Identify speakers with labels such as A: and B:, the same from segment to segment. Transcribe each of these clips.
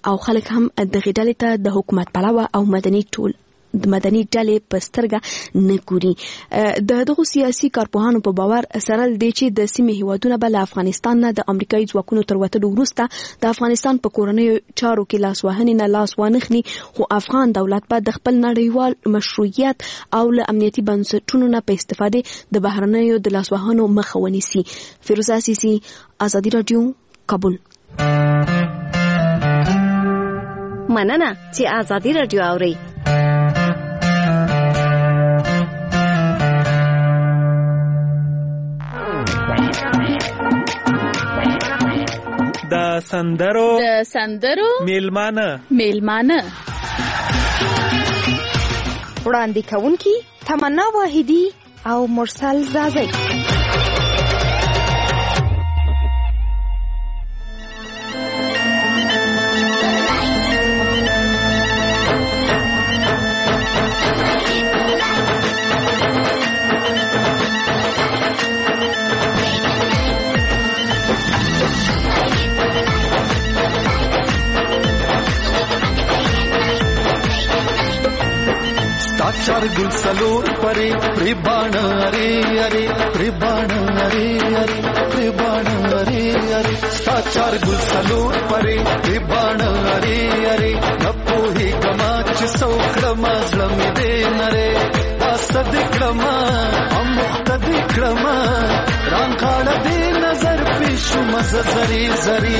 A: او خلک هم د غډلې ته د حکومت پلوه او د مدني ډلې په سترګه نه ګوري. دغه سیاسي کارپوهانو په باور سره دی چې د سیمې هیوادونه به له افغانستان نه د امریکایي ځواکونو تر وتلو وروسته د افغانستان په کورنیو چارو کې لاسوهنې نه لاس وانخلي، خو افغان دولت به د خپل نړیوال مشروعیت او له امنیتي بنسټونو نه په استفادې د بهرنیو د لاسوهنو مخه ونیسي. فیروزه سیسی، ازادي راډیو، کابل.
B: مننه چې ازادي راډیو اورئ.
C: د سندرو میلمانه
D: وړاندې کوونکی تمنا واحدی او مرسل زازی.
E: चार गुल सलोर परे प्रिबाण अरे अरे प्रिबाण अरे अरे प्रिबाण अरे अरे चार गुल सलोर परे प्रिबाण अरे अरे नपो ही गमाच सौख्रमा झलमी दे नरे असद क्रमा अमुख्तद क्रमा रांखाड़ दे नजर पेशु मज जरी जरी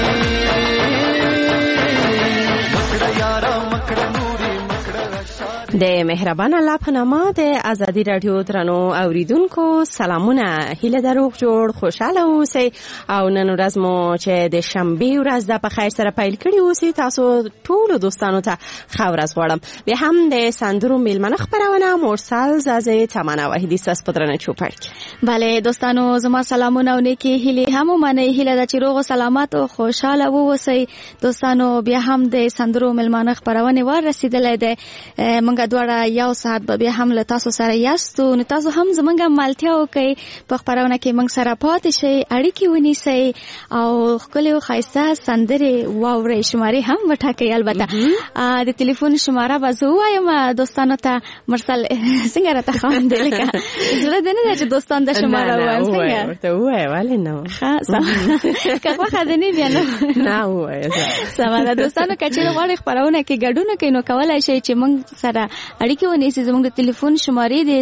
E: मकड़ा यारा मकड़ा नूरी मकड़ा
B: د مهربان الله په نامه د ازادي رادیو درنو اوریدونکو سلامونه، هیله د روغ جوړ خوشاله اوسئ او نن ورځ مو چې د شنبې ورځ د په خیر سره پیل کړی اوسئ. تاسو ټول دوستانو ته ښه ورځ غواړم. بیا هم د سندرو میلمنه خپرونه مرسل زازی تمنا واحدی ستاسو په درنه چوپړ کې.
F: بله دوستانو، زما سلامونه او نیکی هیلې هم ومنئ. هیله ده چې روغ او سلامت او خوشاله واوسئ. دوستانو بیا هم د سندرو میلمنه خپرونه ور رسیدلې ده. موږ دواړه یو ساعت به بیا هم له تاسو سره یاستو، نو تاسو هم زموږ ملتیا وکئ په خپرونه کې موږ سره پاتې شئ، اړیکې ونیسئ او ښکلې او ښایسته سندرې واورئ. شمارې هم وټاکئ. البته د ټلیفون شماره به زه ووایم دوستانو ته. مرسل څنګه راته خواندې لکه زړه دې نه ده چې دوستان د شماره ووایم؟ څنګه
B: ورته ووایه ولې نه
F: ښه که خوښه دې نه بیا
B: نه ووایه
F: سمه ده. دوستانو که چېرې غواړئ خپرونه کې ګډون وکئ نو کولی شئ چې موږ سره اړیکې ونیسئ. زموږ د ټلیفون شمارې د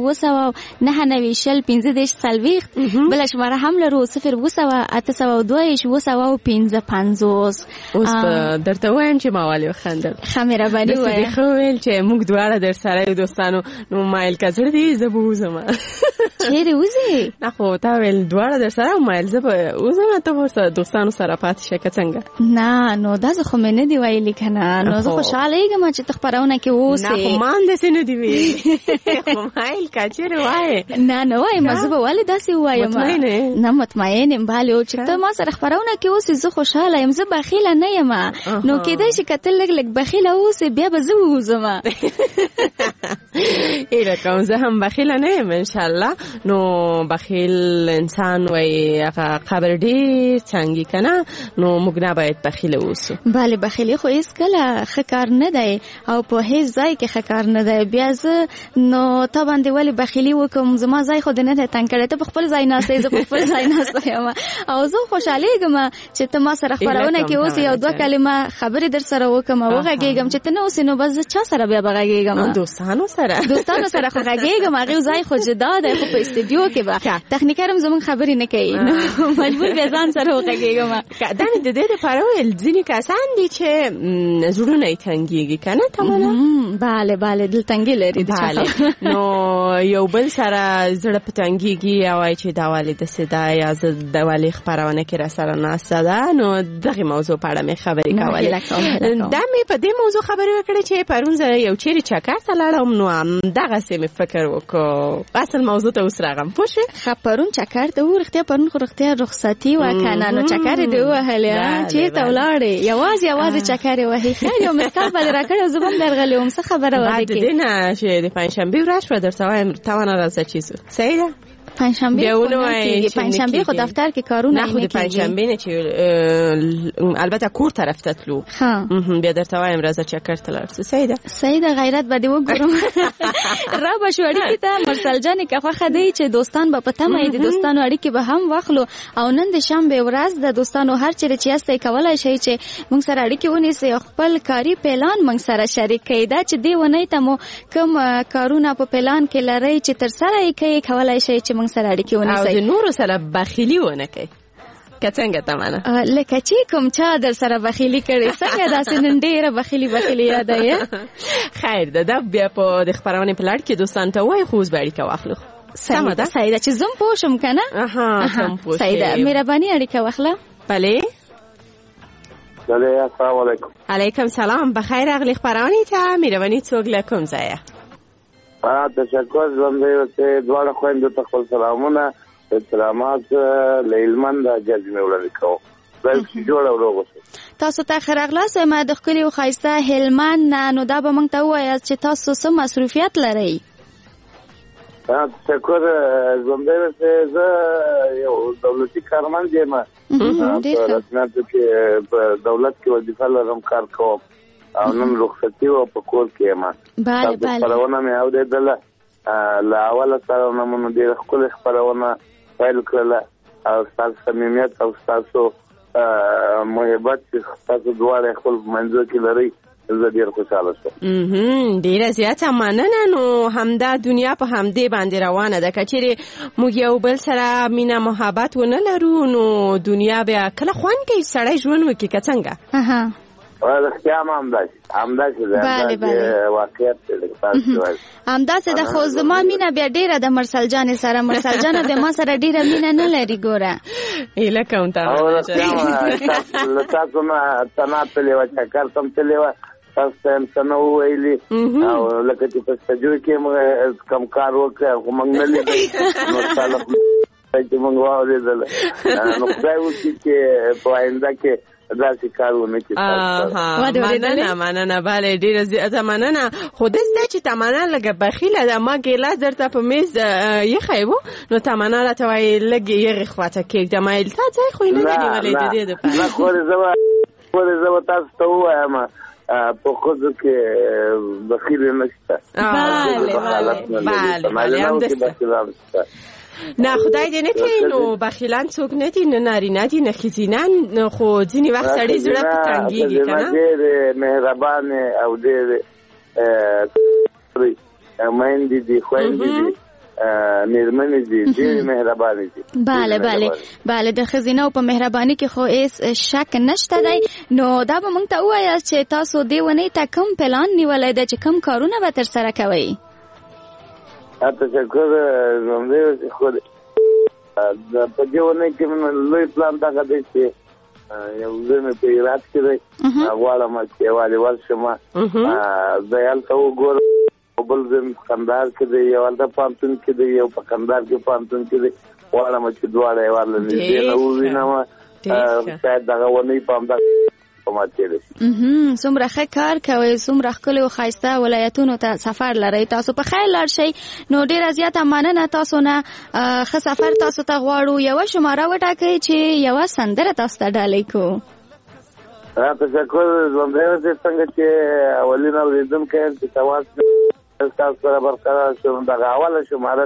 F: 079901540 بله شماره هم لرو 080882255.
B: اوس درته وایم چې ما ولې وخندل.
F: ښه مهرباني ووایه.
B: داسې ښه ویل چې موږ دواړه در سره یو دوستانو. نو مایل که زړه دې زه به وځم.
F: چیرې وځې؟
B: نه خو تا ویل دواړه در سره مایل زه به وځم، ته ورسره دوستانو سره پاتې شې که څنګه؟
F: نه نو داسې خو مې نه دي ویلي که نه. نو زه خوشحاله یږم چې ته خپرونه کې اوسې.
B: نه خو ما هم داسې نه دي ویلي. خو مایل که چیرې وایې.
F: نه وایم، زه به ولې داسې ووایم؟
B: مطمئن یې؟
F: نه مطمئن یم بالې چې ته ما سره خپرونه کې اوسې. زه خوشحاله یم، زه بخیله نه یم. نو کېدای شي که ته لږ لږ بخیله اوسې بیا به زه ووځم.
B: ایله کوم زه هم بخیله نه یم انشاءالله. نو بخیل انسان وایي هغه قبر ډېر څنګي که نه، نو موږ نه باید بخیله اوسو.
F: بله بخیلي خو هېڅکله ښه کار نه دی او په هېڅ ځای کې ښه کار نه دی. بیا زه نو تا باندې ولې بخیلي وکړم؟ زما ځای خو دې نه دی تنګ کړی. ته په خپل ځای ناسته، زه په خپل ځای ناسته یم او زه خوشحالېږم چې ته ما سره خپرونه کې اوسې. یو دوه کلمه خبرې در سره وکړم او وغږېږم. چې ته نه اوسې نو بس زه چا سره بیا به غږېږم؟
B: دوستانو سره
F: خو غږېږم. هغې ځای خو جدا دی، خو په استودیو کې به تخنیکر هم زموږ خبرې نه کوي، مجبور بیا ځان سره وغږېږم.
B: دا مې د دې دپاره ویل ځینې کسان دي چې زړونه یې تنګېږي که نه تمنا؟
F: بله دلتنګي لري.
B: نو یو بل سره زړه په تنګېږي او وایي چې دا ولې داسې ده یا زه د ولې خپرونه کې را سره ناسته ده. نو دغې موضوع په اړه مې خبرې کولې. دا مې په دې موضوع خبرې وکړې چې پرون زه یو چیرې چکر ته لاړم، نو همدغسې مې فکر وکړو اصل موضوع ته اوس راغلم. پوه شوې؟
F: ښه پرون چکر ته و. رښتیا پرون خو رښتیا رخصتي وه که نه؟ نو چکر یې دې ووهلې؟ چېرته ولاړې؟ یوازې چکر یې وهې؟ خیر یو مسکال به دې را کړی او زه به هم درغلې وم. څه خبره وه
B: بعد د دې نه چې د پنجشنبې ورځ شوه درته وایم ته ونه راځه چې صحیح ده؟
F: پنځشنبه پنځشنبه خو دفتر کې کارونه
B: نه کیږي. پنځشنبه نه چې البته کور طرف ته تلو. بیا درته وایم راځه چکر ته لاړ شو.
F: سیده غیرت بده وګورم. را به شو اړیکې ته مرسل جان که خو خدای چې دوستان به پته مې د دوستانو اړیکې به هم واخلو او نن د شنبه ورځ د دوستانو هر چیرې چې استای کولای شي چې موږ سره اړیکې ونیسي خپل کاری پلان موږ سره شریک کړئ دا چې دی ونی ته مو کوم کارونه په پلان کې لري چې تر سره یې کوي کولای شي چې موږ سره اړیکې ونیسي
B: او د نور سره بخیلی ونه کوي که څنګه تمنه
F: لکه چې کوم چا در سره بخیلی کړي څنګه داسې نن ډیره بخیلی یاد یې
B: خیر ده بیا په د خبرونه په لړ کې دوستان ته وای خو زبړی کا واخلو
F: سمه ده سیده چې زم پوښم کنه
B: زم پوښم
F: سیده مهرباني اړیکه واخله
B: بله
G: السلام علیکم.
B: علیکم سلام بخیر اغلی خبرونه ته مهرباني څوک لکم ځای
G: تشکر زموږ ته دواړه خويندو ته خپل سلامونه سلامات لیلمن د جذبه وړاندې کوم بلکې جوړ او روغ
F: تاسو ته خیرغلاس ما د خپل خایسته هلمن نو دا به مونږ ته وایي چې تاسو څه مصروفیت لرئ.
G: تشکر زموږ ته یو دولتي کارمند یم په رسمیت کې په دولت کې وظیفه لرم کار کوم او نن رخصتي او په کور کې یم.
F: بله
G: خبرونه مې اورېدله له اوله سره نه مونږ ډېره ښکلې خبرونه پیل کړله او ستاسو صمیمیت او ستاسو محبت چې تاسو دواړه خپل منځو کې لرئ زه ډېر خوشحاله شوم.
B: ډېره زیاته مننه. نو همدا دنیا په همدې باندې روانه ده که چیرې موږ یو بل سره مینه محبت ونه لرو نو دنیا بیا کله خوند کوي سړی ژوند وکړي که څنګه
G: رښتیا همداسې ده واقعیت
F: همداسې ده خو زما مینه بیا ډېره د مرسل جانې سره مرسل جانه د ما سره ډېره مینه نه لري ګوره
B: هیله کوم
G: له تاسو نه تنا تللی وه چکر ته م تللی وه تاسو ته یم څه نه وویلي او لکه چې په سټډیو کې موږ کم کار وکړی خو موږ نه لیدل نو ستا له چې موږ واورېدله نو خدای وکړي چې په آینده کې داسې کارونه
B: کې مننه بله ډېره زیاته مننه. خو داسې چې تمنا لږه بخیله ده ما ګیلاس درته په میز ایښی و نو تمنا راته وایي لږ یغې خواته کېږده ما ویل تا ځای خو یې نه دی نیولی د دې دپاره
G: نه خورې زه به تاسو ته ووایم په ښځو کې بخیلې نشته
B: بله نه خدای دې نه کوي نو بخیلان څوک نه دي نه نارینه دي نه ښځینه خو ځینې وخت سړی زړه په تنګېږي که نه
G: ډېرې مهربانې او ډېرې میندې دي خویندې دي مېرمنې دي ډېرې مهربانې دي.
F: بله د ښځینهو په مهرباني کې خو هېڅ شک نشته دی. نو دا به موږ ته ووایاست چې تاسو دې ونې ته کوم پلان نیولی دی چې کوم کارونه به ترسره کوئ؟
G: تشکر زموږ خو په دې ونې کې لوی پلان دغه دی چې یو ځای مې په هرات کې دی غواړم چې یوازې ورشم زه هلته وګورم بل ځای مې کندهار کې دی یو هلته پوهنتون کې دی یو په کندهار کې پوهنتون کې دی غواړم چې دواړه یې ورله نږدې نه ووینم شاید دغه ونې په همدغه
F: څومره ښه کار کوئ څومره ښکلي او ښایسته ولایتونو ته سفر لرئ تاسو په خیر لاړ شئ نو ډېره زیاته مننه تاسو نه ښه سفر تاسو ته غواړو یوه شماره وټاکئ چې یوه سندره تاسو ته ډالۍ کړو.
G: تشکر زموږ څنګه چې اولین اورېدونکی یم چې تواس تاسو سره برقرار شوم دغه اوله شماره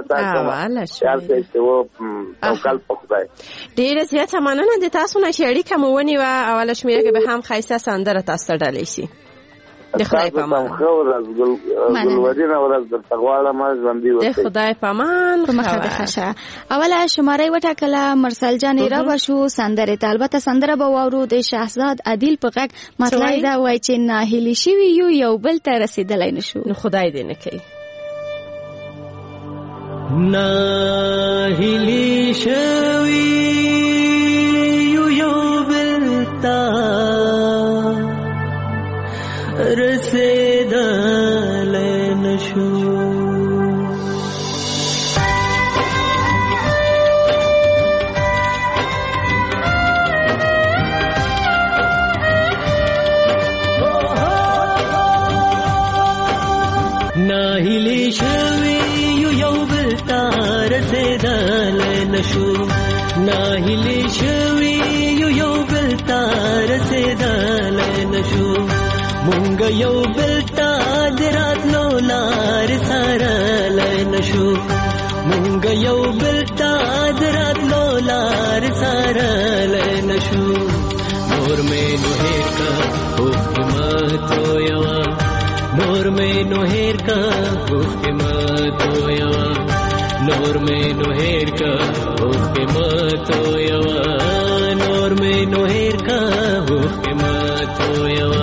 G: توکل په خدای.
B: ډېره زیاته مننه د تاسو نه چې اړیکه مو ونیوه اوله شمېره کې به هم ښایسته سندره تاسو ته ډالۍ شي. د خدای په امان د خدای په امان
F: په مخه د خشه اوله شماره یې وټاکله مرسل جانې را به شو سندرې ته البته سندره به واورو د شهزاد عادل په غږ مطلب دا وایي چې ناهیلي شوي یو بل ته رسېدلی نه شو.
B: نو خدای دې نه کوي
H: ناهیلي شوي یو بل ته رسیدلی نشو. ناهیلی شوی یو بل ته رسیدلی نشو ناهیلی شوی یو بل تا رسیدلای نشو مونږ یو بل تا دراتلو لار سارلای نشو مونږ یو بل تا دراتلو لار سارلای نشو نور مې نو هیر کا اوخ ماتو یوا نور مې نو هیر کا اوخ ماتو یوا نور مې نو هیر کا اوخ ماتو یوا نور مې نو هیر کا اوخ ماتو یوا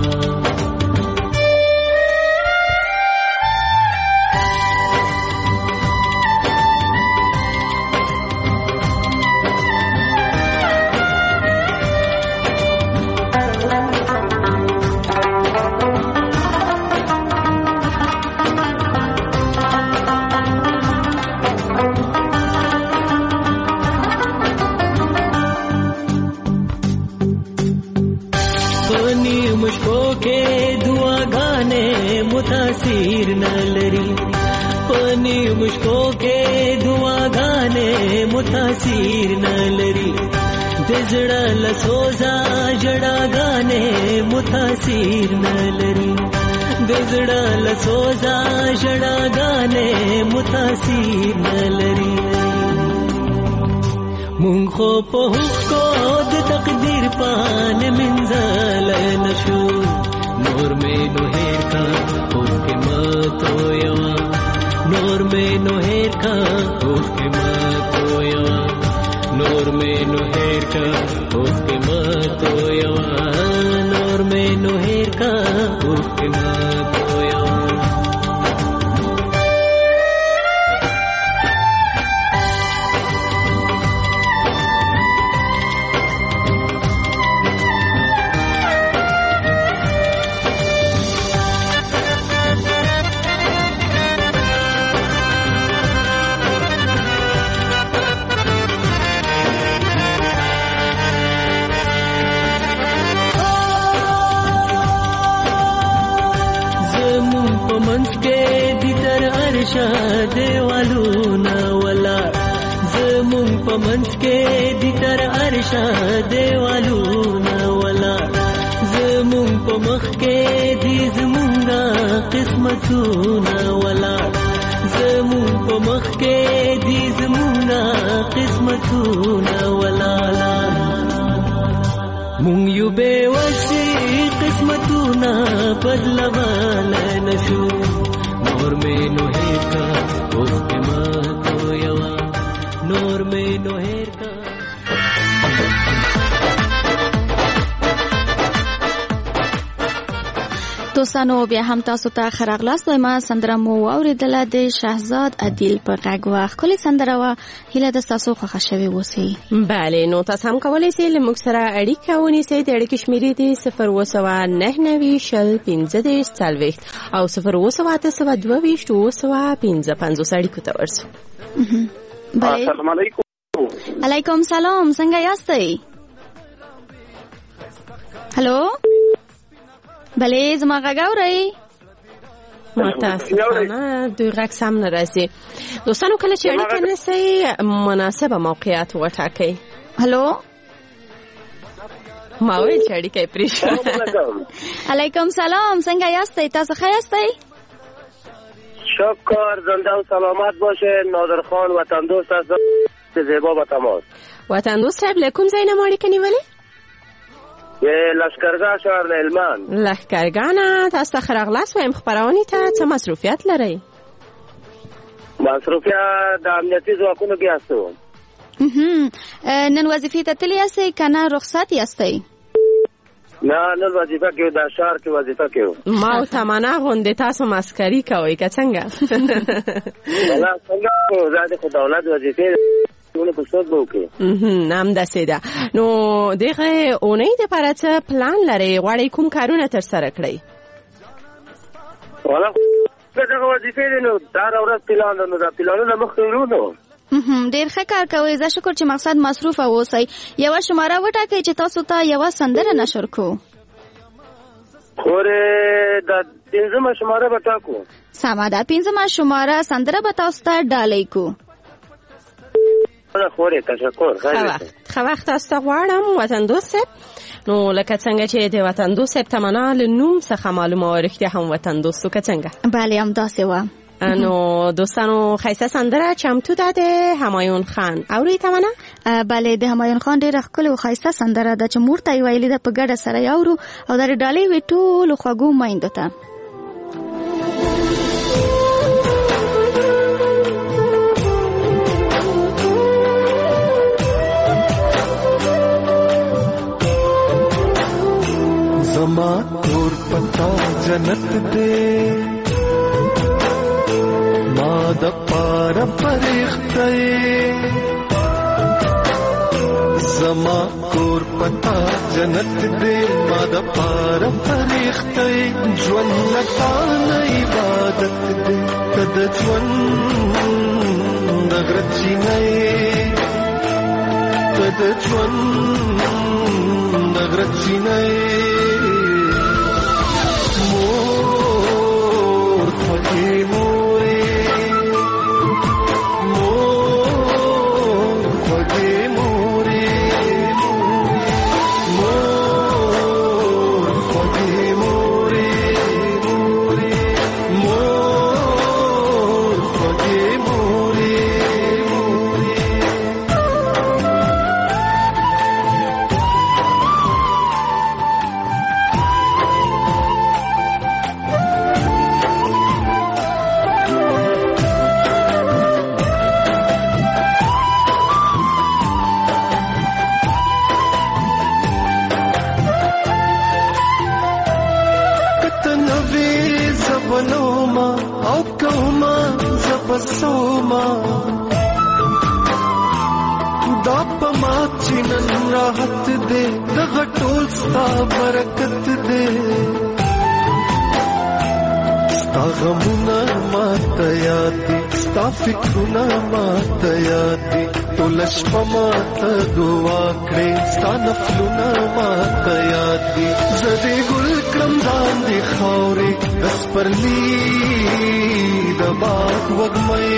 H: تاثیر نہ لری پانی مشکو کے دعا گانے متاثیر نہ لری دزڑا لسوزا جڑا گانے متاثیر نہ لری دزڑا لسوزا جڑا گانے متاثیر نہ لری مونږ خو په حق د تقدیر پان منزل نشو نور میں نو ہیر کا اوف کے ماتو یوا نور میں نو ہیر کا اوف کے ماتو یوا نور میں نو ہیر کا اوف کے ماتو یوا نور میں نو ہیر کا اوف کے ماتو یوا دیوالو نا ولا زمون پمنځ کې د تر ارشا دیوالو نا ولا زمون پمخ کې د زمونږه قسمتونه ولا زمون پمخ کې د زمونږه قسمتونه ولا مونږ یو به وسی قسمتونه بدلول نشو نور میں نو ہیر کا اوف کے ماتو یوا نور میں نو ہیر کا
F: دوستانو بیا هم تاسو ته خراغلاست ما سندره مو اوریدله د شهزاد عادل په غږ واخ کلی سندره وا هله د تاسو خوښ شوي وسی
B: bale نو تاسو هم کولای شئ لمک سره اړیکه ونیسئ د اړیکې شمیرې دي 009901540 او 0102225 اړیکو ته ورسو
G: السلام علیکم
F: علیکم سلام څنګه یاستئ هلو بله زما غږ اورئ
B: متاسفانه دوی غږ سم نه راځي دوستانو کله چې اړیکه نیسئ مناسبه موقعیت وټاکئ
F: هلو
B: ما ویل چې اړیکه یې پرې شوه
F: علیکم سلام څنګه یاستئ تاسو ښه یاستئ
G: شکر زنده و سلامت باشه نادر خان وطن دوست از زیبا با تماس
B: وطن دوست صاحب لکم ځای نه مو اړیکه نیولې
G: لشکرګاه شهر هلمند
B: لښکرګاه نه تاسو ته ښه راغلاست وایم خپرونې ته څه مصروفیت لرئ
G: مصروفیت د امنیتي ځواکونو کې هستو
F: نن وظیفې ته تللی یاستئ که نه رخصت یاستئ
G: نه نن وظیفه کې د شهر کې وظیفه کې
B: ما او تمنا غوندې تاسو مسکري کوئ که څنګه
G: ولا څنګه زه د دولت وظیفې ټول په څه وکړي
B: نام داسې ده نو دغه اونۍ د لپاره څه پلان لرئ غواړئ کوم کارونه ترسره کړئ
G: ولا دغه وظیفې نو دا ورځ پلان نو دا پلانونه مخکې ورونو
F: ډیر ښه کار کوئ زه شکر چې مقصد مصروفه اوسئ یوه شماره وټاکئ چې تاسو ته یوه سندره نشر کړو
G: خورې د 15مه شماره به ټاکو
F: سمه ده 15مه شماره سندره به تاسو ته ډالۍ کو
G: خورې تشکر
B: ښه وخت تاسو ته غواړم وطن دوست صاحب. نو لکه څنګه چې د وطن دوست صاحب تمنا له نوم څخه معلومه و رښتیا هم وطن دوستو که څنګه؟
F: بله همداسې وه.
B: نو دوستانو ښایسته سندره چمتو ده د همایون خان اورئ تمنا؟
F: بله د همایون خان ډېره ښکلې او ښایسته سندره ده چې مور ته یې ویلې ده په ګډه سره یې اورو او دا د ډالۍ وي ټولو خوږو میندو ته.
E: زما کور پتا جنت دے ما د پار پرخته زما کور پتا جنت دے ما د پار پرخته ژوند لتا نه عبادت دے کد ژوند دغرچی نه کد ژوند دغرچی نه راحت دے دغه ټول ستا برکت دے ستا غمونه ماته یاد دي ستا فکرونه ماته یاد دي ټول شپه ماته دعا کړې ستا نفلونه ماته یاد دي زه دې ګل کړم ځان دې خاورې د سپرلي د باغ وږمې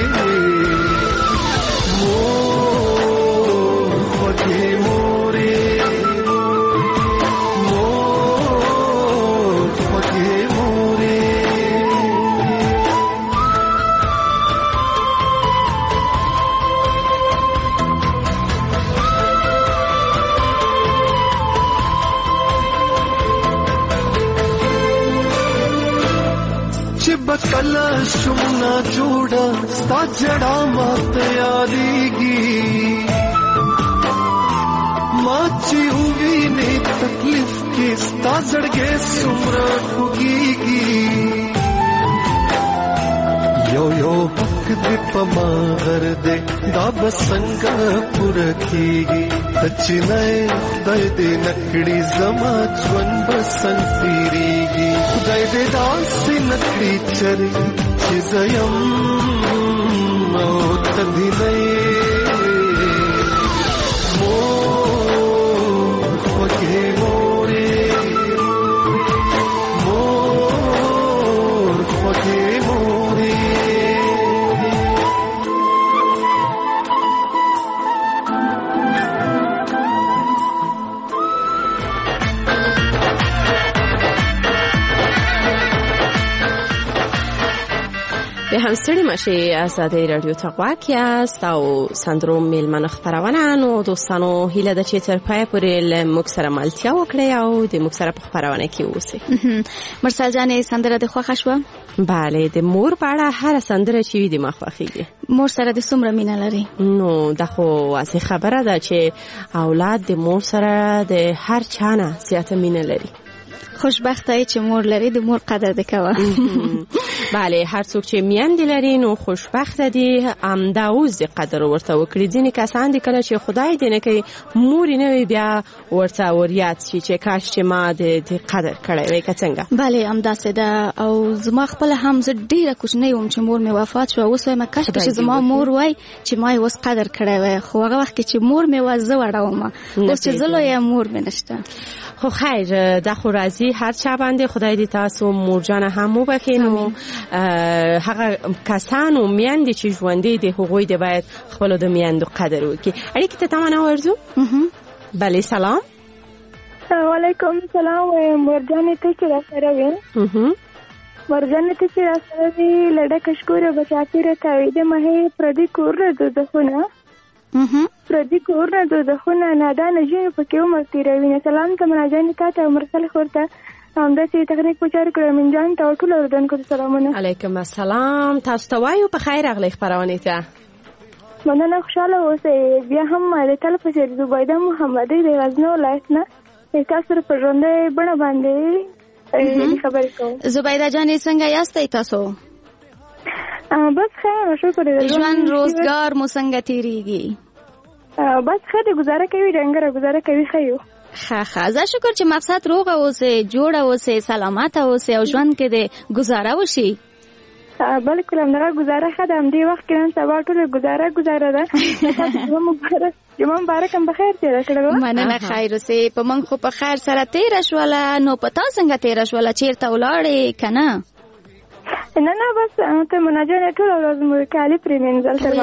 E: کلا شمنا جوڑا ستا جڑا مات یادیگی ماچی ہوئی نے تکلیف کی ستا زڑگے سمرا خوگیگی یو یو حق دی پما غر دے دا بسنگا پورا کیگی تچی نئے خدای دے نکڑی زما جون بسنگ تیریگی خدای دے دا سی نکڑی چری چیزیم او تدھی نئے مور خوگے موری مور خوگے موری
B: به همستړي مشي آزادۍ رادیو ته غواړ یاست او سندروم میلمنو خبرونه نو دوستانو هیله ده چې تر پای پورې له موږ سره ملتیا وکړئ او د موږ سره په خبرونه کې اوسئ.
F: مرسل جانې سندره د خوښه شوه؟
B: بله د مور په اړه هر سندره چې وي د ما خوښیږي.
F: مور سره د څومره مینه لري؟
B: نو دا خو واضح خبره ده چې اولاد د مور سره د هر چا نه زیاته مینه لري.
F: خوشبخته چې مور لري د مور قدر دې کوه.
B: بله هر څوک چې میندې لري نو خوشبخته دي همدا اوس د قدر ورته وکړي. ځینې کسان دي کله چې خدای دې نه کوي مور یې نه وي بیا ورته وریاد شي چې کاش چې ما د قدر کړی وای که څنګه.
F: بله همداسې ده او زما خپله هم زه ډېره کوچنۍ وم چې مور مې وفات شوه. اوس وایم کاش چې زما مور وای چې ما یې اوس قدر کړی وای خو هغه وخت کې چې مور مې وه زه وړه وم اوس چې زه لویه مور مې نشته.
B: خو خیر د خو راځي هر چا باندې خدای دې تاسو مورجان هم وبخینو هغه کسانو میندې چې ژوندې دي هغوی دې باید خپل د میندو قدر وکړي. اړیکې ته تمنا ورزو. بله سلام.
I: وعلیکم سلام. مورجان ته چې را سره وین مورجان ته چې را سره وی لډه کشکور بچاپیره تاوی د مه پردي کور د خونه پردي کور د خونه نادان جن پکې عمر تیروي. سلام ته مناجان ته مرسل خورته همداسې تخنیک پچار کړم من جان ته ټول اردوونکو سلامونه.
B: علیکم السلام. تاسو ته وایو په خیر اغلی خبرونه ته
I: مننه. خوشاله اوسئ. بیا هم د تل په سر زبیده محمدی د غزنی ولایت نه تاسو په ژوندۍ بڼه باندې خبرې کوم.
F: زبیده جان څنګه یاستئ تاسو؟
I: بس خیر شکر.
F: ژوند روزګار مو څنګه تیریږي؟
I: بس خیر گزاره کوي ډنګره گزاره کوي خیو.
F: ښه زه شکر چې مقصد روغه اوسئ جوړه اوسئ سلامته اوسئ او ژوند کې د گزاره وشي.
I: بالکل همدغه گزاره ښه ده. همدې وخت کې نن سبا ټوله گزاره ده. جمعه مبارک هم بخیر تېره کړه.
F: مننه خیر اوسئ. په موږ خو په خیر سره تېره شوله. نو په تا څنګه تېره شوله؟ چېرته ولاړې که نه؟
I: نه بس ته مناجانې ټول ورځ مو کالي پرېمینځل تر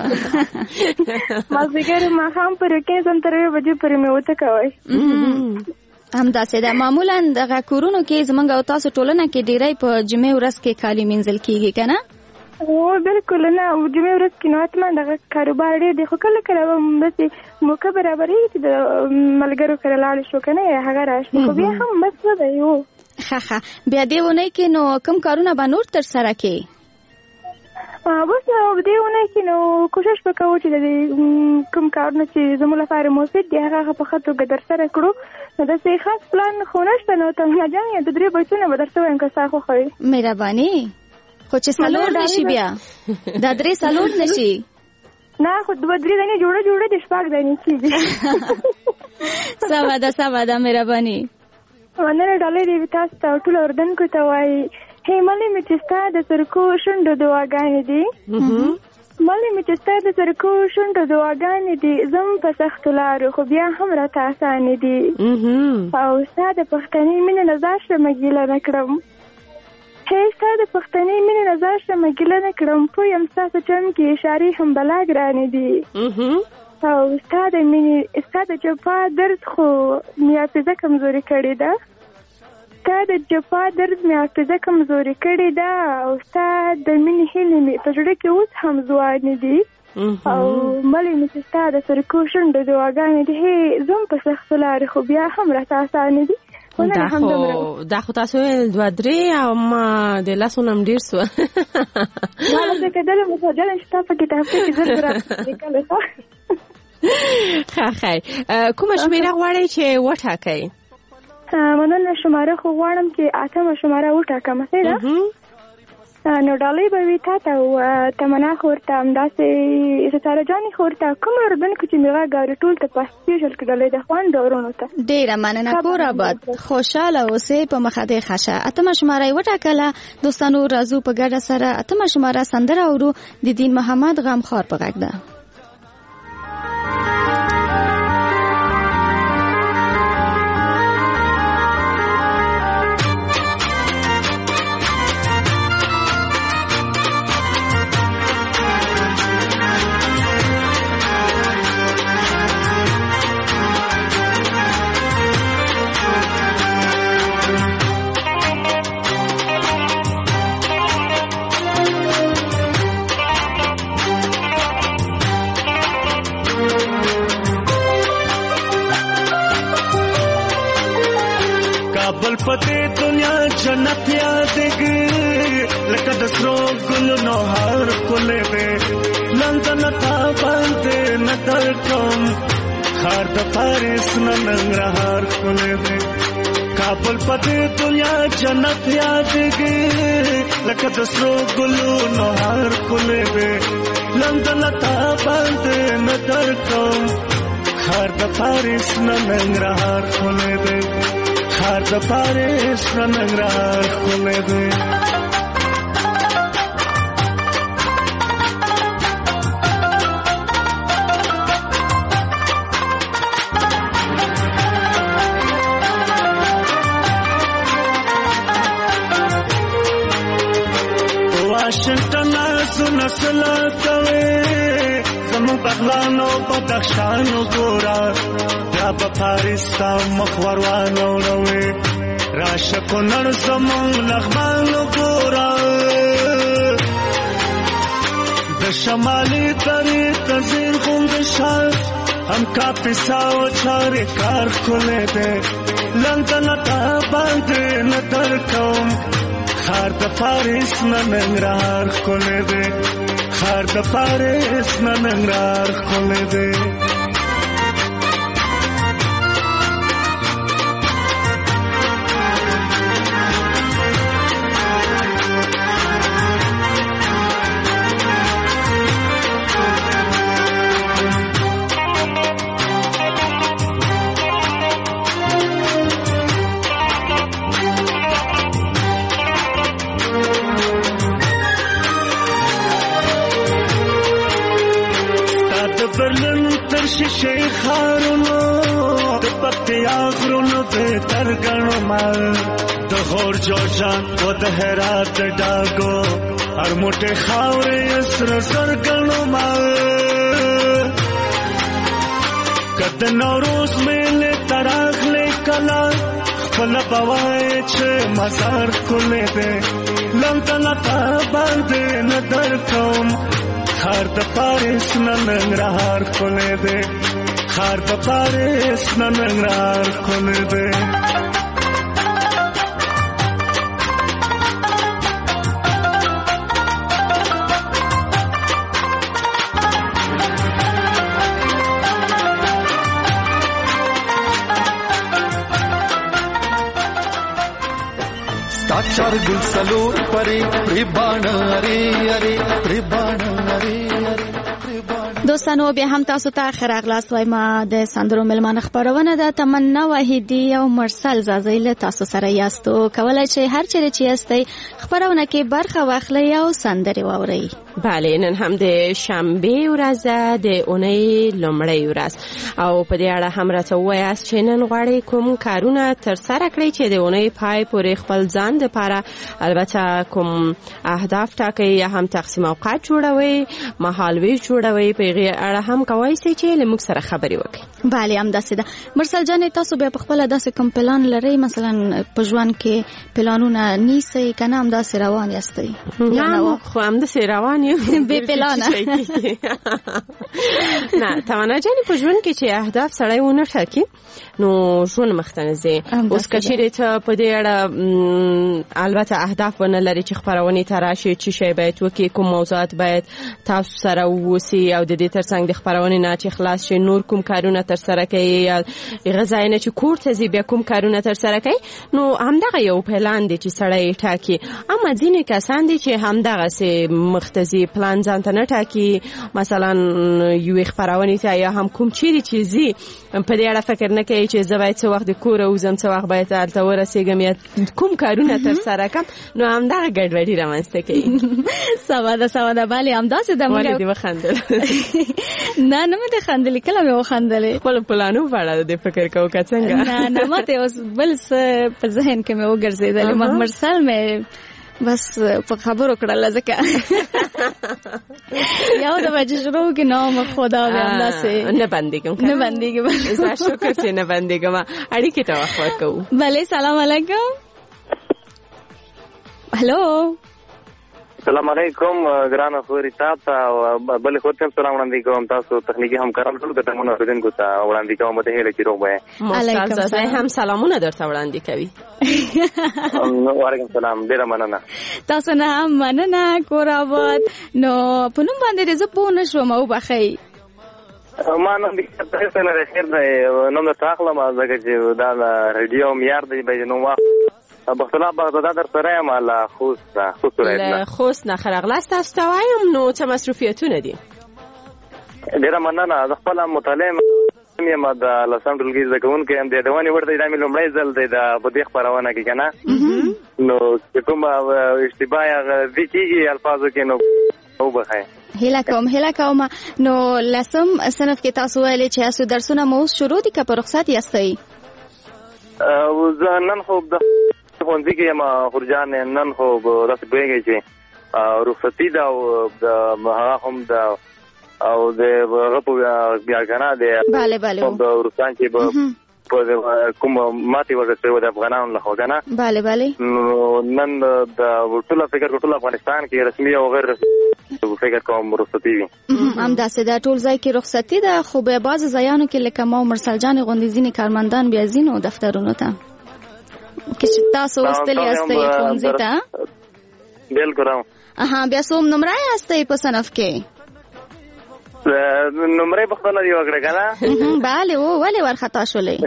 I: مازدیګر ماښام پورې کېنځم تر 1 بجې پورې مې وته کوئ.
F: همداسې ده. معمولا دغه کورونو کې زموږ او تاسو ټولنه کې ډېری په جمعې ورځ کې کالي مینځل کېږي که نه؟
I: بالکل نه. جمعې ورځ کې نو حتما دغه کاروبار ډېر دی خو کله کله به داسې موقع برابرېږي چې د ملګرو سره لاړې شو که نه هغه راشي خو بیا هم بس څه دی و.
F: ښه بیا دې اونۍ کې نو کوم کارونه به نور تر سره کې؟
I: بس دې اونۍ کې نو کوشش به کوو چې د کوم کارونه چې زموږ لپاره مفید دي هغه په ښه توګه در سره کړو. نو داسې خاص پلان خو نشته. نو تمنا جان د 3 بیتونه به درته وایم که ستا خوښوي.
F: مهرباني. خو چې څلور نشي بیا دا 3 څلور نشي
I: نه خو 2-3 دانې جوړه د 4 دانې کېږي.
F: سمه ده مهرباني.
I: مننه ډالۍ دې تاسو ته ټول اردوونکو ته وایي ملې مې چې ستا د سرکو شونډو دعاګانې دي ملې مې چې ستا د سرکو شونډو دعاګانې دي زم په سختو لارو خو بیا هم راته اسانې دي او ستا د پښتنې مینې نه ځان شمه ګیله نه کړم ستا د پښتنې مینې نه ځان شمه ګیله نه کړم پوه یم ستاسو چم کې اشارې هم بلا ګرانې دي او ستا د مینې ستا د جفا درد خو مې حافظه کمزوري کړې ده ستا د جفا درد مې حافظه کمزوري کړې ده او ستا د مینې هیلې مې په زړه کې اوس هم ځوانې دي او ملې مې چې ستا د سرکو شونډو دعاګانې دي زم په سختو لارې خو بیا هم راته اسانې دي.
B: دا خو تاسو 2-3 او ما د لاسو نم ډیر سو
I: ما له کېدل مسجل شته په کتاب کې زر راځي.
B: ښه کومه شمیره غواړئ چې وټاکئ؟
I: مننه شماره خو غواړم چې 8مه شماره وټاکم. څه ده نو ډالۍ به وي تا ته تمنا خورته همداسې ستاره جانې خورته کوم اردوونکو چې مې غږ اوري ټول ته په سپیشل کې ډالۍ د خوند ورونو ته
F: ډېره مننه. کور آباد خوشحاله اوسئ. په مخه دې ښه 8مه شماره یې وټاکله. دوستانو راځو په ګډه سره 8مه شماره سندره اورو د دین محمد غمخوار په غږ ده.
H: پته دنیا جنت یادګي لکه د سرو ګل نو هر کوله به لندن تا باندې نظر کوم خار د پاریس نن رهار کوله به کابل پته دنیا جنت یادګي لکه د سرو ګل نو هر کوله به لندن تا باندې نظر کوم خار د پاریس نن رهار کوله به خار د پاریس ننګرهار خوله دی.
J: واشنگټن سنسلا کوي زمون بغلانو بدخشانو ګورا یا په پاریس تا مخوروانو نوې راشه کونړ زمون لغمانو ګورا د شمالي ترې تزین خوند شال هم کا پیساو چارې کار کولې ده لندن ته باندې نظر کوم خار د پاریس ننګرهار کولې ده خار د پاریس ننګرهار کولې ده شیخ خارونو د پکتیا غرونو د ترګنو مال د غور جوړجان او د هرات ډاګو هر موټه خاورې سر سرګنو مال کده نوروز مېله تراغله کلا خپل بوای چې مزار کولې ده لندن ته باندې نظر کوم خار د پاریس ننګرهار کولې ده خار د پاریس ننګرهار کولې ده
E: चार गुल सलोर परे रिबाण अरे अरे रिबाण अरे अरे
F: دوستانو بیا هم تاسو ته خراغلاس وایم د سندرو ملمان خبرونه د تمنا وحیدی او مرسل زازیل تاسو سره یاستو کولای شئ هر چیرې چې یاستئ خبرونه کې برخه واخلئ او سندري واورئ.
B: بله نن هم د شنبه ورځ د اونۍ لومړۍ ورځ او په دې اړه هم راته وایاست چې نن غواړئ کوم کارونه ترسره کړئ چې د اونۍ پای پورې خپل ځان دپاره البته کوم اهداف ټاکئ یا هم تقسیم اوقات جوړوئ مهالویش جوړوئ په هغې اړه هم کولی شئ چې له موږ سره خبرې وکړئ.
F: بله همداسې ده. مرسل جانې تاسو بیا په خپله داسې کوم پلان لرئ مثلا په ژوند کې پلانونه نیسئ که نه همداسې روان یاستئ؟
B: نه خو همداسې روان یم
F: بې پلانه.
B: نه تمنا جانې په ژوند کې چې اهداف سړی ونه ټاکي نو ژوند مخته نه ځي. اوس که چیرې ته په دې اړه البته اهداف ونه لري چې خپرونې ته راشي چې شی باید وکړي کوم موضوعات باید تاسو سره ووسي او د دې ترڅنګ د خپرونې نه چې خلاص شي نور کوم کارونه ترسره کوي یا هغه ځای نه چې کور ته ځي بیا کوم کارونه ترسره کوي نو همدغه یو پلان دی چې سړی ټاکي. اما ځینې کسان دي چې همدغسې مخته ځي پلان ځان ته نه ټاکي مثلا یوې خپرونې ته یا هم کوم چیرې چې ځي په دې اړه فکر نه کوي چې زه باید څه وخت د کوره وځم څه وخت باید هلته ورسېږم یا کوم کارونه ترسره کړم نو همدغه ګډوډي رامنځته کوي.
F: سمه ده سمه ده. بلې همداسې ده.
B: ولې دې وخندل؟
F: نه مې دې خندلې کله مې وخندلې
B: خپل پلانو په اړه دې فکر کوو که څنګه؟
F: نه ماته اوس بل څه په ذهن کې مې وګرځېدلې مرسل مې بس په خبرو کړله ځکه یو د بجې شروع کې نام خدا به همداسې
B: نه بندېږم زه شکر چې نه بندېږم. اړیکې ته وخت ورکوو.
F: بلې سلام علیکم. هلو
G: السلام علیکم ګرانه خوري تاسو بل خو ته سلام وړاندې کوم تاسو تخنیکی همکاران ټول ته مونږ اوریدونکو ته وړاندې کوم ته هله چې روغ وای.
B: علیکم السلام هم سلامونه درته وړاندې کوي.
G: وعلیکم السلام ډیر مننه.
F: تاسو نه هم مننه کور آباد. نو په نوم باندې زه پوه نه شوم او بخی
G: ما نن د خیر نه خیر دی نو د تاخله ما زګه چې دا رادیو معیار دی به نو واخ بختلا بغداد در سره یم له خوست
B: له خوست نه خرغلاست تاسو ته وایم نو څه مصروفیتونه دي؟
G: ډیره مننه. زه خپله مطالعه یم د لسم ټولګي زده کوونکی یم. د یادونې وړ دی دا مې لومړی ځل دی په دې خپرونه کې که نه نو چې کوم اشتباه دې کېږي الفاظو کې نو وبخئ.
F: هیله کوم. نو لسم صنف کې تاسو ویلې چې تاسو درسونه مو اوس شروع دي که په رخصت یاستئ؟
G: زه نن خو د ښوونځي کې یم خورجان نن خو داسې پوهېږئ چې رخصتي ده او د هم د او د غپو بیا کنه د
F: bale bale
G: د روسان کې به کوم ماتي ورسره د افغانانو له خوګنه
F: bale bale
G: نن د ټول افغانستان کې رسمي او غیر رسمي فکر کوم رخصتي وي
F: هم داسې د ټول ځای کې رخصتي ده خو به بعض ځایانو کې لکه ما مرسل جان غوندې کارمندان بیا زینو دفترونو ته چې تاسو واستلی استئ خونځي ته
G: بالکل
F: بیا څوم نمبر استئ په صنف کې
G: نمبر په خپل دی وګړه کنه
F: bale و ولې ورخطا شولې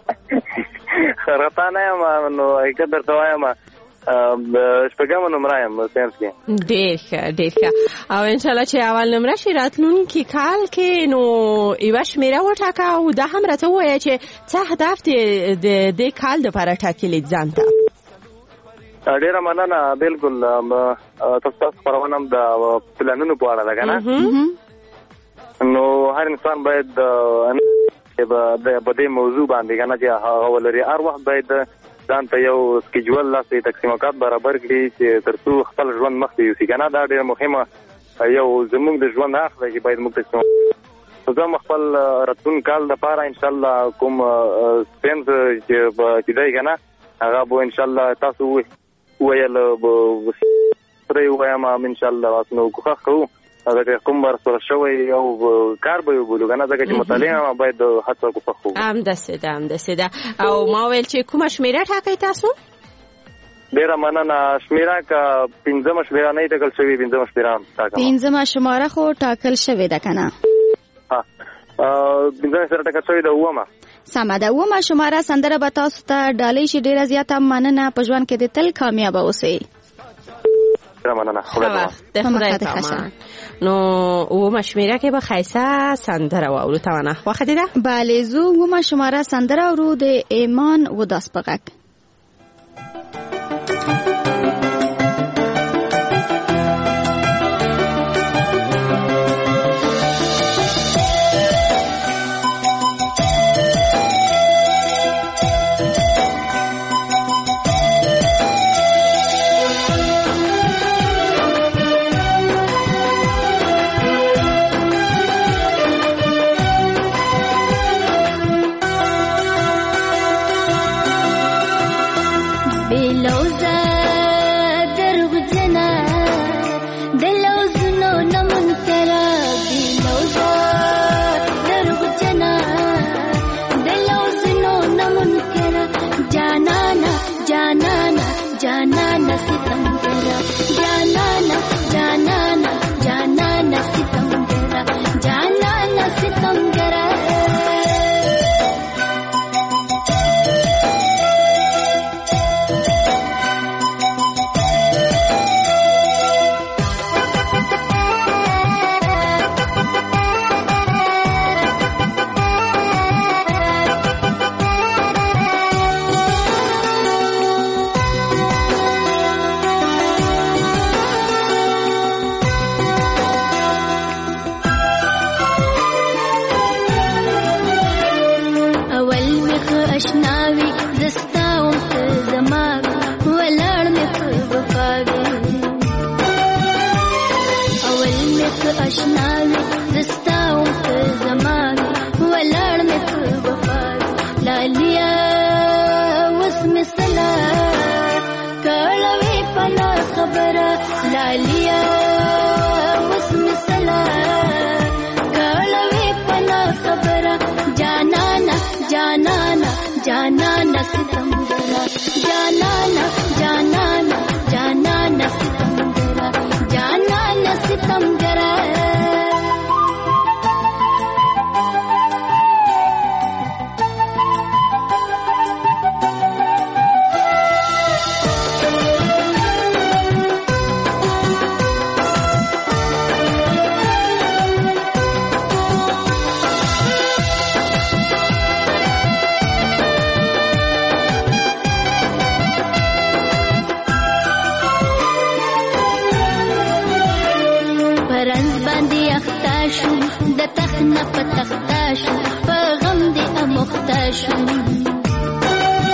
G: خرطا نه ما نو یک درته وایم شپږم نمبر یم ساينس کې
B: ډېر ښه او ان شاء الله چې اول نمبر شي راتلونکي کال کې نو یو شمیره وټاکه او دا هم راته وایي چې څه هدف د کال لپاره ټاکلې ځان ته
G: ډېر مننه بالکل تاسو پرونه د پلانونو په اړه ده کنه نو هر انسان باید د بده موضوع باندې کنه چې ولري هر وخت باید ځان ته یو سکیجول لاسي تقسیمات برابر کړي چې ترڅو خپل ژوند مخته یوسي کنه دا ډېر مهمه یو زموږ د ژوند اخله چې باید موږ تقسیم زه خپل راتلون کال د پاره ان شاء الله کوم سپینز چې دی کنه هغه به ان شاء الله تاسو ویل سره وایم ان شاء الله واسنو کوخه کوو هغه کوم ورسره شوی او کار به وګورو کنه ځکه چې مطالعه باید هڅه وکړو
B: هم دسته او ما ویل چې کومه شمیره ټاکئ تاسو
G: ډیره مننه شمیره کا 15 شمیره نه ټاکل شوی 15 شمیره ټاکم
F: 15 شماره خو ټاکل شوی ده کنه
G: 15 سره ټاکل شوی ده ومه
F: سمه ده ومه شماره سندره به تاسو ته ډالۍ شي ډیره زیاته مننه په ژوند کې د تل کامیاب اوسئ
G: مننه
B: خدای نو و مشمیره که به خیسه سندره و اولو توانه وقت دیده؟
F: بله زو و مشماره سندره و رو ده ایمان و داست بغک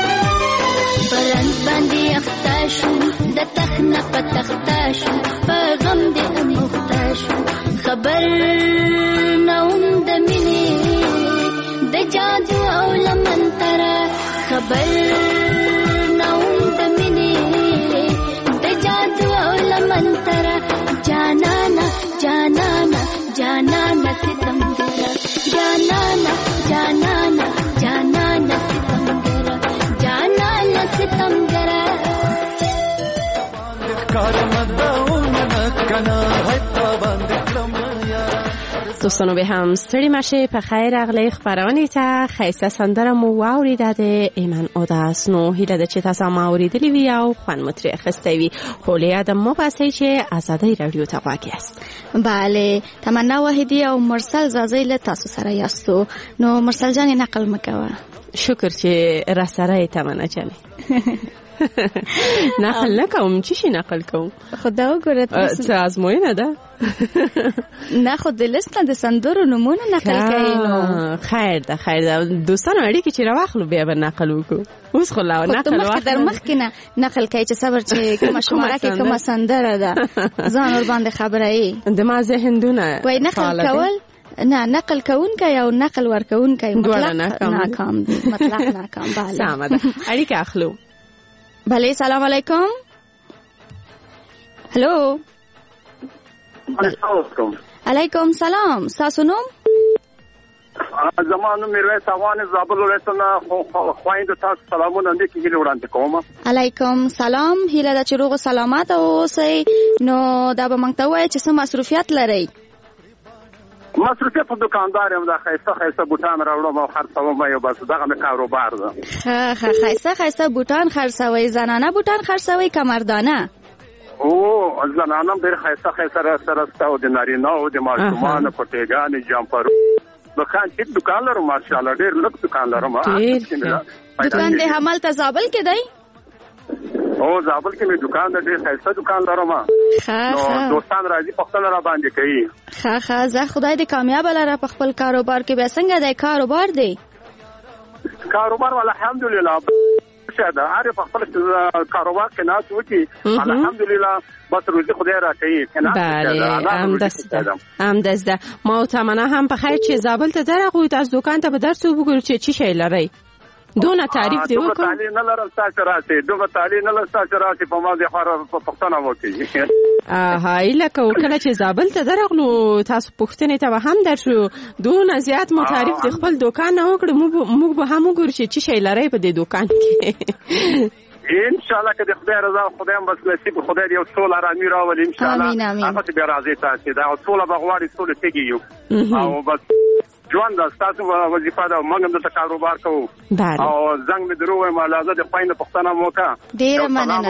K: باندې اخته شو د تخنه په تخته شو خبر نوم د مینې د جادو او لمنتر خبر نوم د مینې د جادو او لمنتر جانانا جانانا جانانا ستمګر جانانا جانانا جانانا ستمګر جانانا ستمګر
B: دوستانو به هم ستړي مشه په خیر اغلی خبرونه ته خیسته سندره مو واوریده د ایمن اوداس نو هیله ده چې تاسو ما اوریدلی وی او خوان متری اخسته وی خو له یادم مو پاسې چې آزادۍ رادیو ته واقع است.
F: بله تمنا واحدی او مرسل زازی له تاسو سره یاستو نو مرسل جان نقل مکوه.
B: شکر چې را سره تمنا جان نقل نکوم. چی شي نقل کوم؟
F: خدا وګوره
B: څه ازموینه ده
F: نه خود لسته د سندرو نمونه نقل کوي نو
B: خیر ده دوستانو اړیکې چې راوخلو بیا به نقل وکړو. اوس خو لا نقل
F: واخلو در مخکې نه نقل کوي چې صبر چې کومه شماره کې کومه سندره ده ځان ور باندې خبره ای د
B: ما ذهن دونه
F: وای نقل کول نه نقل کوونکی او نقل ورکوونکی مطلق ناکام دي مطلق ناکام. بله
B: سمه ده اړیکه اخلو.
F: بله سلام علیکم. هلو علیکم سلام. تاسو نوم؟
L: زما نوم میرویس افغان زابل ولایتونه خوایند تاسو سلامونه لیکي هیله وړاندې کوم.
F: علیکم سلام. هیله ده چې روغ او سلامت اوسئ. نو دا به موږ ته وایي چې څه مصروفیت لرئ؟
L: مصروفیت په دکاندار یم دا خیسته بوټان راوړم او خرڅوم یو بس دغه مې کاروبار ده.
F: خیسته بوټان خرڅوي زنانه بوټان خرڅوي که مردانه؟
L: او زنانه ډېر خیسته سره ستو د نارینه او د ماشومانو پټېګانې جامپر دکان لرم ماشاءالله ډېر لږ دکان لرم.
F: دکان دې همالته زابل کې دی؟
L: او زابل کې مې دکان ده ډېر ښایسته دکان لرم. نو دوستان راځي پختنه را باندې کوي.
F: ښه زه خدای دې کامیاب لره په خپل کاروبار کې. بیا څنګه دی کاروبار دی؟
L: کاروبار الحمدلله شه ده هر په خپل کاروبار کې ناس وکي الحمدلله بس روزي خدای را کوي.
B: بله امدسته ما تمنا هم په خیر چې زابل ته درغوید از دکان ته به درس وګورو چې چی شی لري. دونه تعریف دی وکړه.
L: دوه تعلیق نه لرم تاسو راځي دوه تعلیق نه لرم تاسو راځي په ما دي خو پښتنه وکړي.
B: هاي لکه کله چې زابل ته درغلو تاسو پښتنې ته هم درشو دونه زیات مو تعریف دی خپل دکان نه وکړو موږ به هم وګورو چې چی شی لري په دې دکان کې.
L: ان شاء الله که خدای رضا خدای هم بس نصیب خدای یو ټول آرامي راولي ان شاء الله. هغه به راځي تاسو دا ټول بغواړي ټول تیږي او بس ژوند تاسو وظیفه ده موږ د کاروبار کوو او زنګ مې درو ما لازم د پاین پښتنه موکا
F: ډیر مننه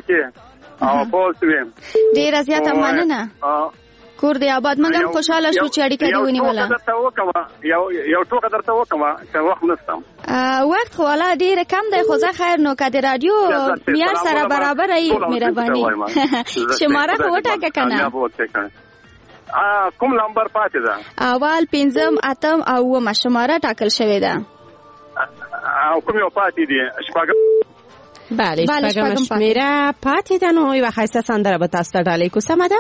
L: او پوسوي
F: ډیر زیاته مننه. کور دې آباد منګم خوشاله شو چې اړیکه دې ونیوله.
L: یو ټوکه درته وکم چې وخت نشم
F: وخت خو ولا ډیر کم دی خو زه خیر نو کده رادیو معیار سره برابر ای مهرباني شماره خو وټاکه کنه.
L: کوم نمبر پاتې ده؟
F: اول 5 اتم او مشماره ټاکل شوی ده.
L: او کوم یو پاتې دي؟ شپږم.
B: بله شپږم شمیره پاتې ده. نو یو خاصه سندره به تاسو ته ډالۍ کو سمه ده؟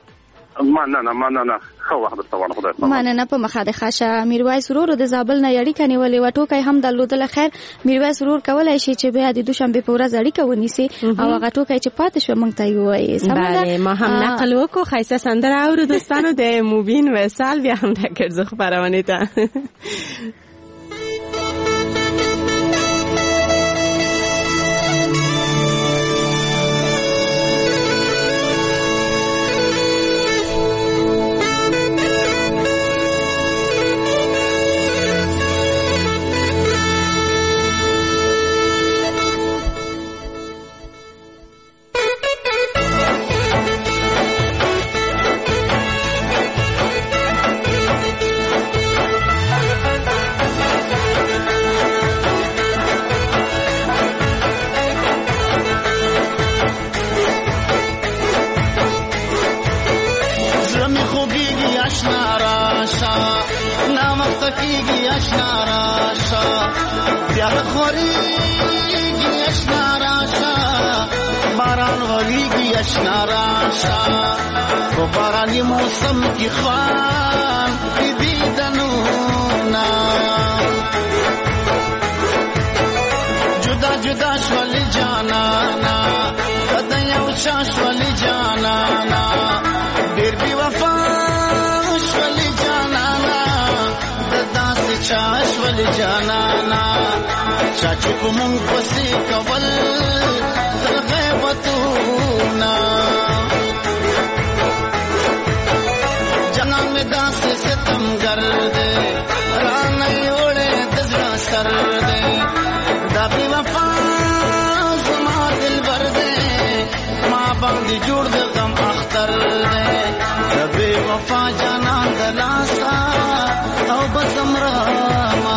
L: مننه خو وخت درته خدای ته
F: مننه په مخه د خاصه میرویس ورور د زابل نه اړیکه نیولې و ټوکای هم درلودل. خیر میرویس ورور کولای شي چې بیا د دوشنبه په ورځ اړیکه ونیسي او هغه ټوکای چې پاتې شو مونږ ته وایي.
B: بله ما هم نقل وکړو خاصه سندره او دوستانو د موبین وصال بیا هم راکړو خبرونه ته.
E: باران مرغویږي اشنا راشه په باراني موسم کې خوان دې دنونا جدا جدا شول جانانا کده یو چا شول جانانا ډېر بې وفا شول جانانا ددا سي چا شول جانانا چا چې په مونږ پسې کول غیبتونا جنان میں داس ستم گردے رانئی اوڑے دزرا سر دے دا بی وفا زما دل بردے ماں باندې جوړ د غم اختر دے دا بی وفا جانان دلاسا او بزمرا ما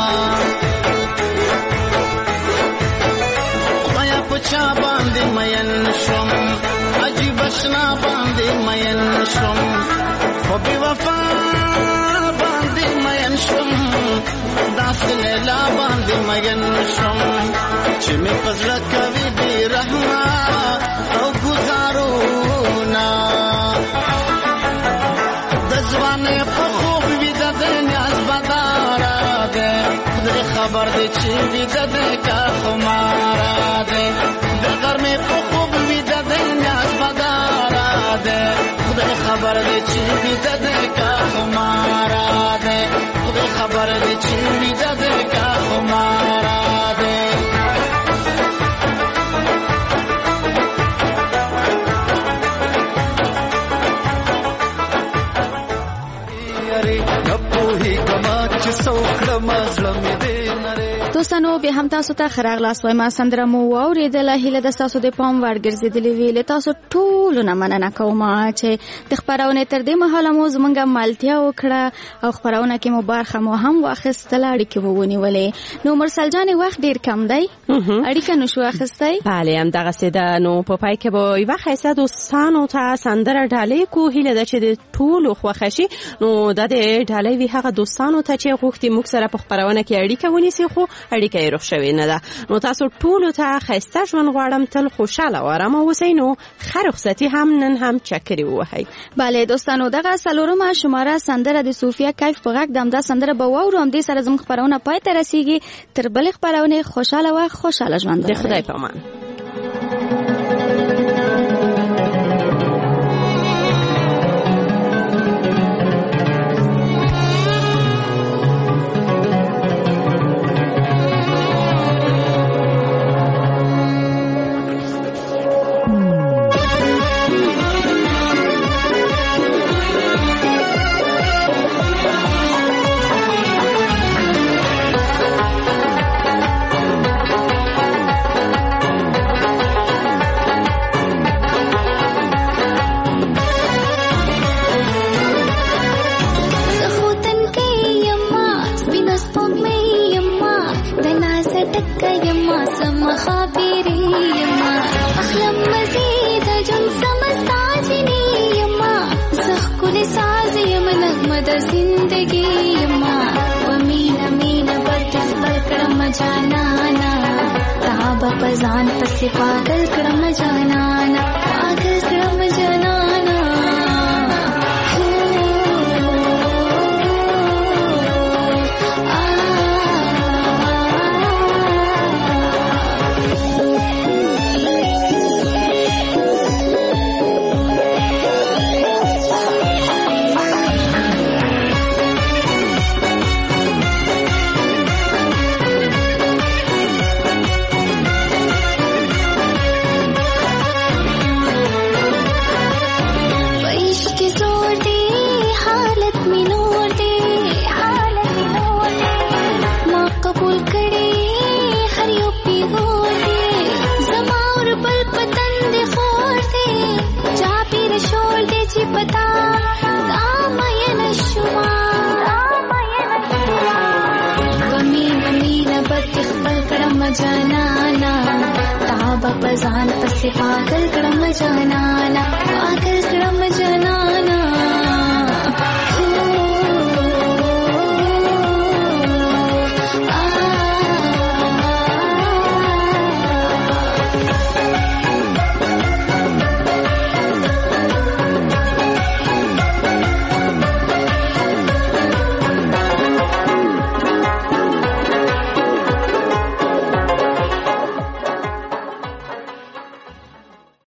E: خدایا پچا باندې مین شم عجیب اشنا باندې مین شم خو بی وفا باندې مین شم داس لیلا باندې مین شم چې مې پزړه کوي بی رحمه او گزارونا د ځوانې په خوب وي د نیاز بداره ده خدای خبر دی چې وي د کا خماره ده د غرمې په خوب وي د نیاز بداره ده خدای خبر دی چې وي د کا خماره ده خدای خبر دی چې وي د کا خماره ده
F: دوستانو به هم تاسو ته خراغلاس وایم سندره مو اوریدله هیله د تاسو د پام ورګرځیدلې وی له تاسو ټول نه مننه کوم چې د خبرونه تر دې مهاله مو زمونږه مالتیا وکړه او خبرونه کې مو برخه مو هم واخیستل اړیکې مو ونیولې نو مرسل جان وخت ډیر کم دی اړیکه نشو اخیستای
B: بله هم دغه سیده نو په پای کې به یو خیسه دوستانو ته سندره ډالې کو هیله د چې د ټول خوښ شي نو د ډالې وی هغه دوستانو ته چې غوښتي موږ سره په خبرونه کې اړیکه ونیسي خو اړیکه یې روښ شوې نه ده نو تاسو ټول ته خیسته ژوند غواړم تل خوشاله او آرام اوسئ نو ښه رخصتي هم نن هم چکرې ووهئ
F: بله دوستانو دغه څلورمه شماره سندره د صوفیا کیف په غږ د همدا سندره به واورو همدې سره زموږ خپرونه پای ته رسیږي تر بلې خپرونې خوشاله و خوشاله ژوند
B: د خدای په امان
K: ځان پسې پاگل کړم جانانا پاگل کړم جانانا جانانا تابا پزان پسې پاگل کړم جانانا پاگل کړم جانانا